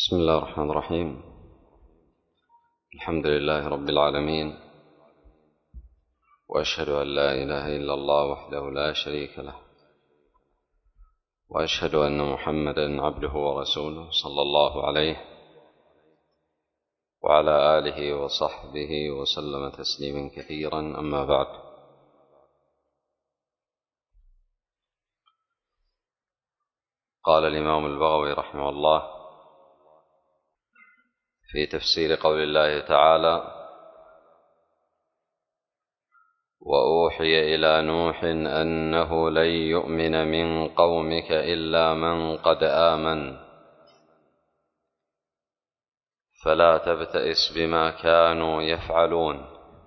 بسم الله الرحمن الرحيم. الحمد لله رب العالمين، وأشهد أن لا إله إلا الله وحده لا شريك له، وأشهد أن محمدا عبده ورسوله صلى الله عليه وعلى آله وصحبه وسلم تسليما كثيرا. أما بعد، قال الإمام البغوي رحمه الله في تفسير قول الله تعالى: وأوحي إلى نوح أنه لن يؤمن من قومك إلا من قد آمن فلا تبتئس بما كانوا يفعلون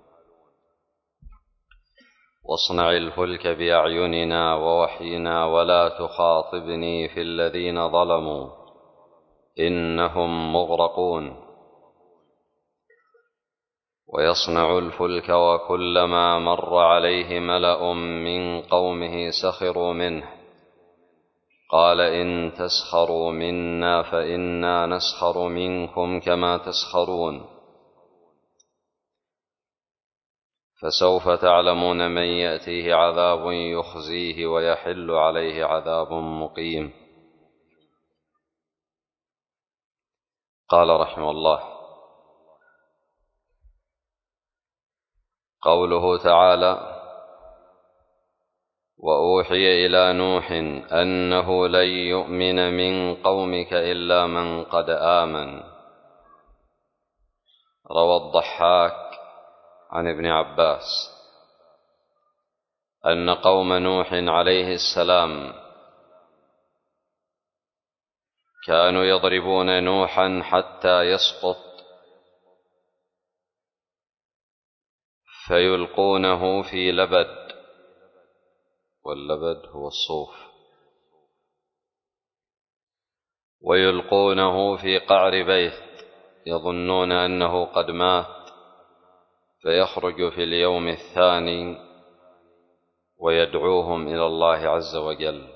واصنع الفلك بأعيننا ووحينا ولا تخاطبني في الذين ظلموا إنهم مغرقون. ويصنع الفلك وكلما مر عليه ملأ من قومه سخروا منه قال إن تسخروا منا فإنا نسخر منكم كما تسخرون فسوف تعلمون من يأتيه عذاب يخزيه ويحل عليه عذاب مقيم. قال رحمه الله: قوله تعالى: وأوحي إلى نوح أنه لن يؤمن من قومك إلا من قد آمن. روى الضحاك عن ابن عباس أن قوم نوح عليه السلام كانوا يضربون نوحا حتى يسقط فيلقونه في لبد، واللبد هو الصوف، ويلقونه في قعر بيت يظنون أنه قد مات فيخرج في اليوم الثاني ويدعوهم إلى الله عز وجل.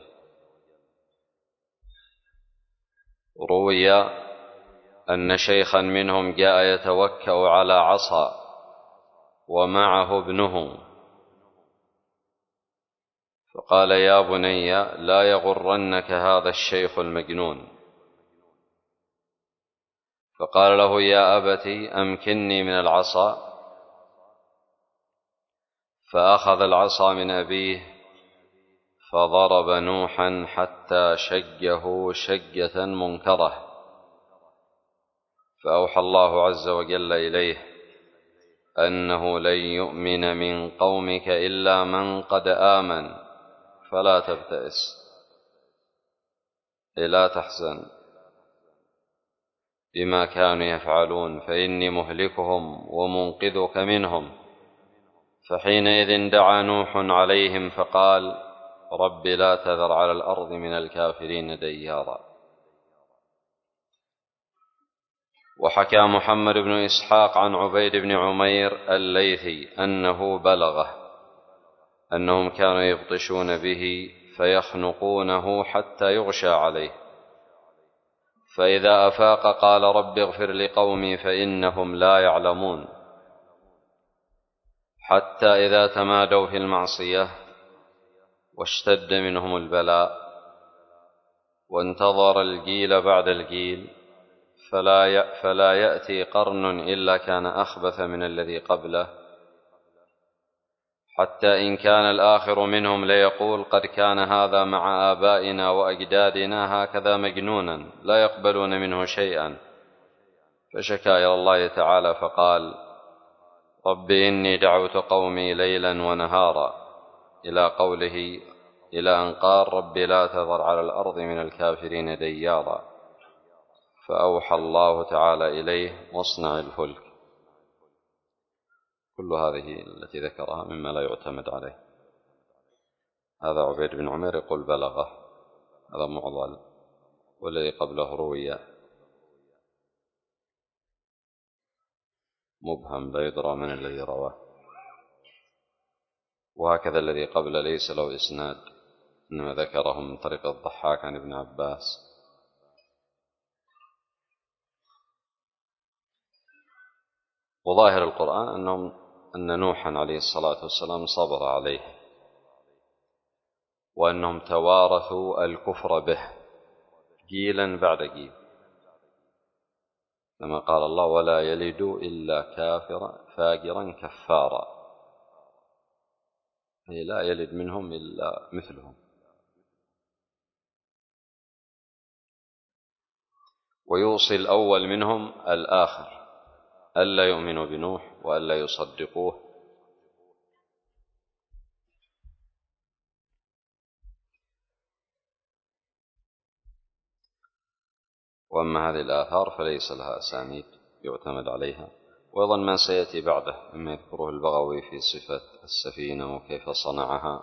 روي أن شيخا منهم جاء يتوكأ على عصا ومعه ابنه فقال: يا بني لا يغرنك هذا الشيخ المجنون. فقال له: يا أبت أمكنني من العصا. فأخذ العصا من أبيه فضرب نوحا حتى شجه شجة منكرة، فأوحى الله عز وجل إليه أنه لن يؤمن من قومك إلا من قد آمن فلا تبتئس، لا تحزن بما كانوا يفعلون فإني مهلكهم ومنقذك منهم. فحينئذ دعا نوح عليهم فقال: رب لا تذر على الأرض من الكافرين ديارا. وحكى محمد بن إسحاق عن عبيد بن عمير الليثي أنه بلغه أنهم كانوا يبطشون به فيخنقونه حتى يغشى عليه، فإذا أفاق قال: رب اغفر لقومي فإنهم لا يعلمون. حتى إذا تمادوا في المعصية واشتد منهم البلاء وانتظر الجيل بعد الجيل فلا يأتي قرن إلا كان أخبث من الذي قبله، حتى إن كان الآخر منهم ليقول: قد كان هذا مع آبائنا وأجدادنا هكذا مجنونا لا يقبلون منه شيئا. فشكى إلى الله تعالى فقال: رب إني دعوت قومي ليلا ونهارا، إلى قوله إلى أن قال: رب لا تذر على الأرض من الكافرين ديارا. فأوحى الله تعالى إليه: واصنع الفلك. كل هذه التي ذكرها مما لا يعتمد عليه. هذا عبيد بن عمير يقول بلغه، هذا معضل، والذي قبله روي مبهم لا يدرى من الذي رواه، وهكذا الذي قبل ليس له إسناد، إنما ذكره من طريق الضحاك عن ابن عباس. وظاهر القرآن أن نوحا عليه الصلاة والسلام صبر عليه، وأنهم توارثوا الكفر به جيلا بعد جيل، كما قال الله: ولا يلد إلا كافرا فاجرا كفارا، أي لا يلد منهم إلا مثلهم. ويوصي الأول منهم الآخر ألا يؤمنوا بنوح وألا يصدقوه. وأما هذه الآثار فليس لها أسانيد يعتمد عليها. وأيضا ما سيأتي بعده مما يذكره البغوي في صفة السفينة وكيف صنعها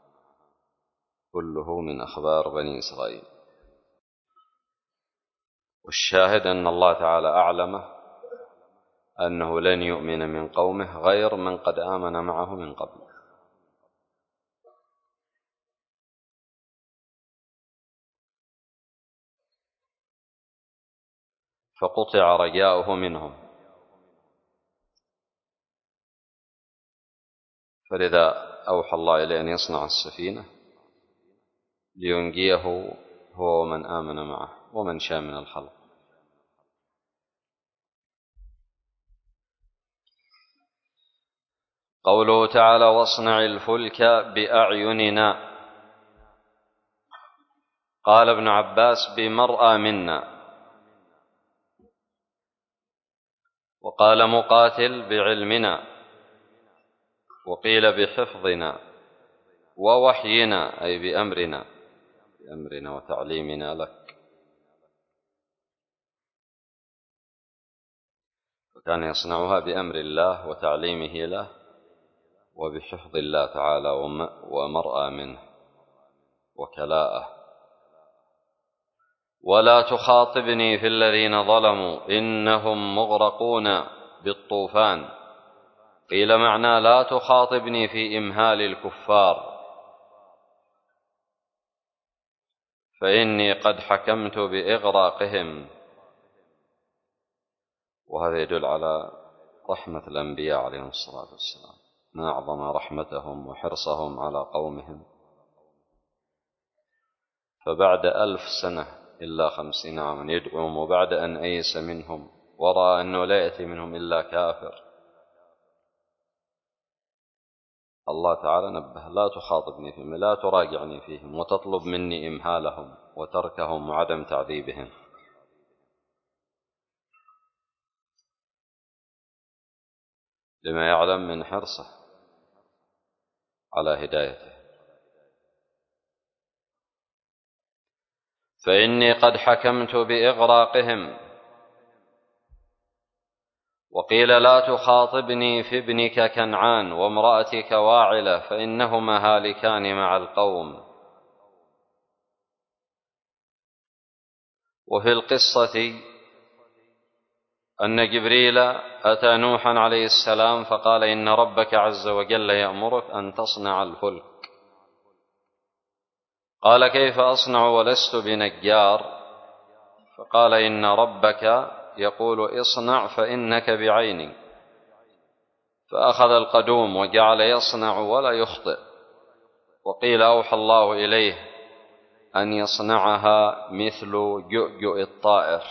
كله من أخبار بني إسرائيل. والشاهد أن الله تعالى أعلمه أنه لن يؤمن من قومه غير من قد آمن معه من قبل. فقطع رجاؤه منهم، فلذا أوحى الله إليه أن يصنع السفينة لينجيه هو ومن آمن معه ومن شاء من الخلق. قوله تعالى: واصنع الفلك بأعيننا. قال ابن عباس: بمرأى منا. وقال مقاتل: بعلمنا. وقيل بحفظنا ووحينا، أي بأمرنا وتعليمنا لك. فكان يصنعها بأمر الله وتعليمه له وبحفظ الله تعالى ومرأى منه وكلاءه. ولا تخاطبني في الذين ظلموا إنهم مغرقون بالطوفان. قيل معنى لا تخاطبني في إمهال الكفار، فإني قد حكمت بإغراقهم. وهذا يدل على رحمة الأنبياء عليهم الصلاة والسلام، ما أعظم رحمتهم وحرصهم على قومهم. فبعد 1000 سنة إلا 50 عاما يدعوهم، وبعد أن أيس منهم ورأى أنه لا يأتي منهم إلا كافر، الله تعالى نبه: لا تخاطبني فيهم، لا تراجعني فيهم، وتطلب مني إمهالهم وتركهم وعدم تعذيبهم. لما يعلم من حرصه على هدايته. فإني قد حكمت بإغراقهم. وقيل لا تخاطبني في ابنك كنعان وامرأتك واعلة فإنهما هالكان مع القوم. وفي القصة أن جبريل أتى نوحا عليه السلام فقال: إن ربك عز وجل يأمرك أن تصنع الفلك. قال: كيف أصنع ولست بنجار؟ فقال: إن ربك يقول: اصنع فإنك بعيني. فأخذ القدوم وجعل يصنع ولا يخطئ. وقيل أوحى الله إليه أن يصنعها مثل جؤجؤ الطائر.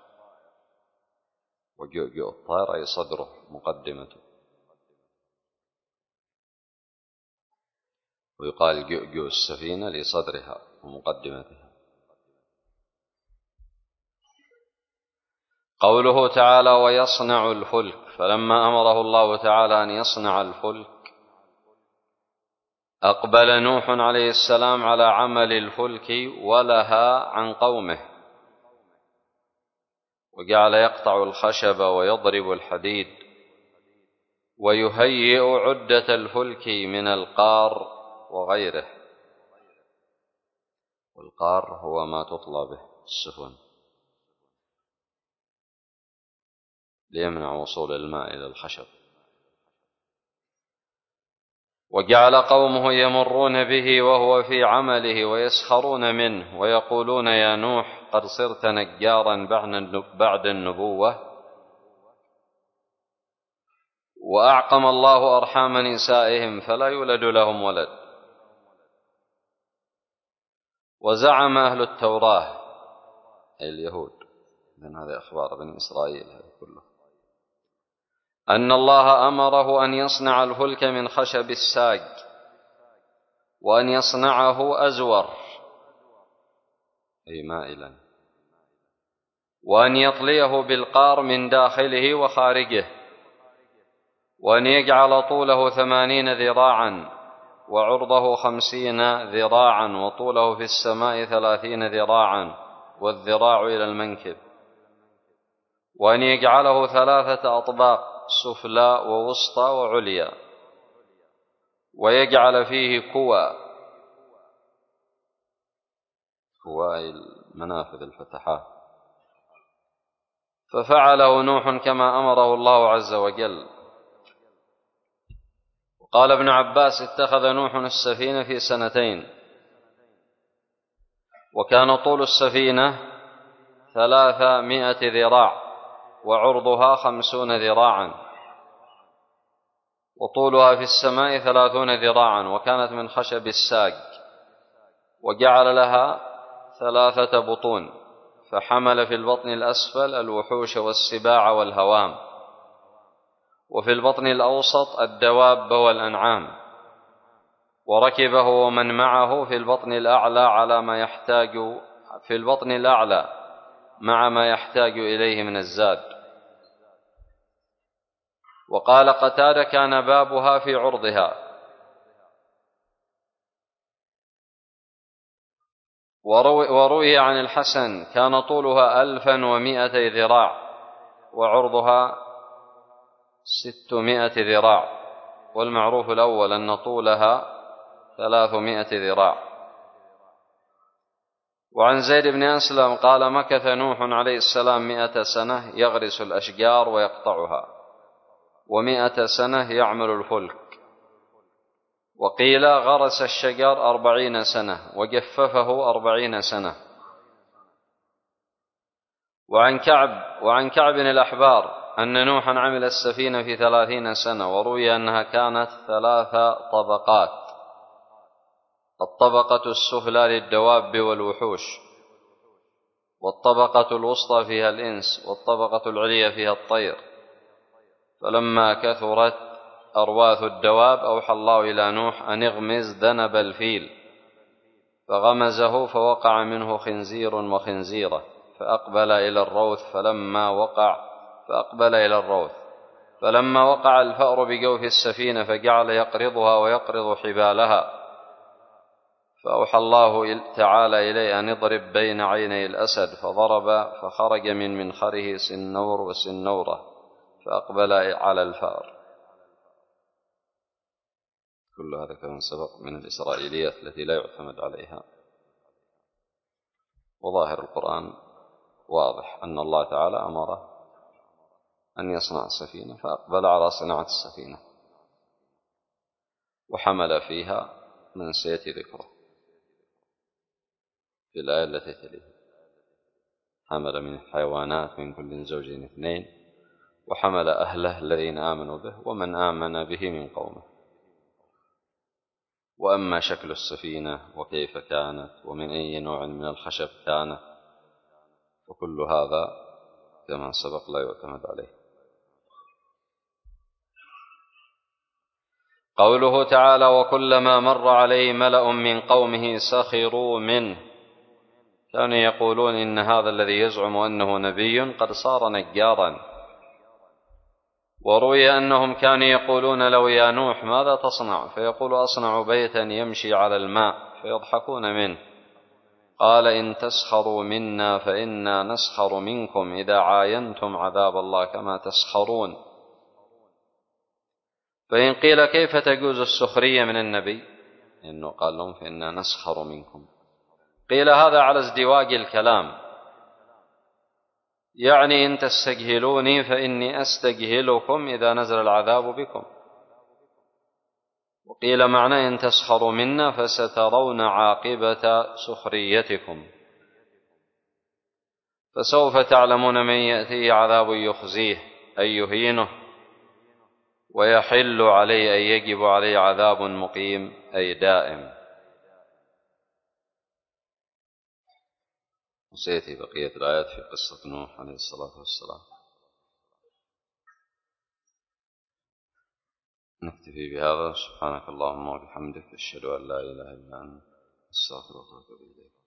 وجؤجؤ الطائر أي صدره مقدمته، ويقال جؤجؤ السفينة لصدرها ومقدمتها. قوله تعالى: ويصنع الفلك. فلما أمره الله تعالى أن يصنع الفلك أقبل نوح عليه السلام على عمل الفلك ولها عن قومه، وجعل يقطع الخشب ويضرب الحديد ويهيئ عدة الفلك من القار وغيره. والقار هو ما تطلى به السفن ليمنع وصول الماء إلى الخشب. وجعل قومه يمرون به وهو في عمله ويسخرون منه ويقولون: يا نوح قد صرت نجارا بعد النبوة. وأعقم الله أرحام نسائهم فلا يولد لهم ولد. وزعم أهل التوراة أي اليهود، لأن هذه أخبار بني إسرائيل هذه كله، أن الله أمره أن يصنع الفلك من خشب الساج، وأن يصنعه أزور أي مائلا، وأن يطليه بالقار من داخله وخارجه، وأن يجعل طوله 80 ذراعا وعرضه 50 ذراعا، وطوله في السماء 30 ذراعا والذراع إلى المنكب، وأن يجعله 3 أطباق سفلى ووسطى وعليا، ويجعل فيه كوى المنافذ الفتحات. ففعله نوح كما أمره الله عز وجل. قال ابن عباس: اتخذ نوح السفينة في 2 سنين، وكان طول السفينة 300 ذراع، وعرضها 50 ذراعا، وطولها في السماء 30 ذراعا، وكانت من خشب الساج، وجعل لها 3 بطون، فحمل في البطن الأسفل الوحوش والسباع والهوام، وفي البطن الأوسط الدواب والأنعام، وركبه ومن معه في البطن الأعلى على ما يحتاج في البطن الأعلى مع ما يحتاج إليه من الزاد. وقال قتادة: كان بابها في عرضها. وروي عن الحسن: كان طولها 1100 ذراع، وعرضها 600 ذراع، والمعروف الأول أن طولها 300 ذراع. وعن زيد بن أسلم قال: مكث نوح عليه السلام 100 سنة يغرس الأشجار ويقطعها، و100 سنة يعمل الفلك. وقيل غرس الشجر 40 سنة وجففه 40 سنة. وعن كعب بن الأحبار أن نوحا عمل السفينة في 30 سنة، وروي أنها كانت 3 طبقات: الطبقة السفلى للدواب والوحوش، والطبقة الوسطى فيها الإنس، والطبقة العليا فيها الطير. فلما كثرت أرواث الدواب أوحى الله إلى نوح أن اغمز ذنب الفيل، فغمزه فوقع منه خنزير وخنزيرة، فأقبل إلى الروث. فلما وقع الفأر بجوف السفينة فجعل يقرضها ويقرض حبالها، فأوحى الله تعالى إليه أن اضرب بين عيني الأسد، فضرب فخرج من منخره سنور وسنورة، فأقبل على الفأر. كل هذا كما سبق من الإسرائيليات التي لا يعتمد عليها. وظاهر القرآن واضح أن الله تعالى أمره أن يصنع السفينة، فأقبل على صناعة السفينة، وحمل فيها من سيأتي ذكره في الآية التي تليها. حمل من الحيوانات من كل زوجين 2، وحمل أهله الذين آمنوا به ومن آمن به من قومه. وأما شكل السفينة وكيف كانت ومن أي نوع من الخشب كانت، فكل هذا كما سبق لا يعتمد عليه. قوله تعالى: وكلما مر عليه ملأ من قومه سخروا منه. كانوا يقولون إن هذا الذي يزعم أنه نبي قد صار نجارا. وروي أنهم كانوا يقولون: لو يا نوح ماذا تصنع؟ فيقول: أصنع بيتا يمشي على الماء. فيضحكون منه. قال: إن تسخروا منا فإنا نسخر منكم إذا عاينتم عذاب الله كما تسخرون. فإن قيل: كيف تجوز السخرية من النبي؟ إنه قال لهم: فإنا نسخر منكم. قيل: هذا على ازدواج الكلام، يعني إن تستجهلوني فإني أستجهلكم إذا نزل العذاب بكم. وقيل معنى: إن تسخروا منا فسترون عاقبة سخريتكم، فسوف تعلمون من يأتيه عذاب يخزيه أي يهينه، ويحل عليه أي يجب عليه عذاب مقيم أي دائم. وسيأتي بقية الآيات في قصة نوح عليه الصلاة والسلام. نكتفي بهذا. سبحانك اللهم وبحمدك، أشهد أن لا إله إلا أنت، أستغفرك وأتوب إليك.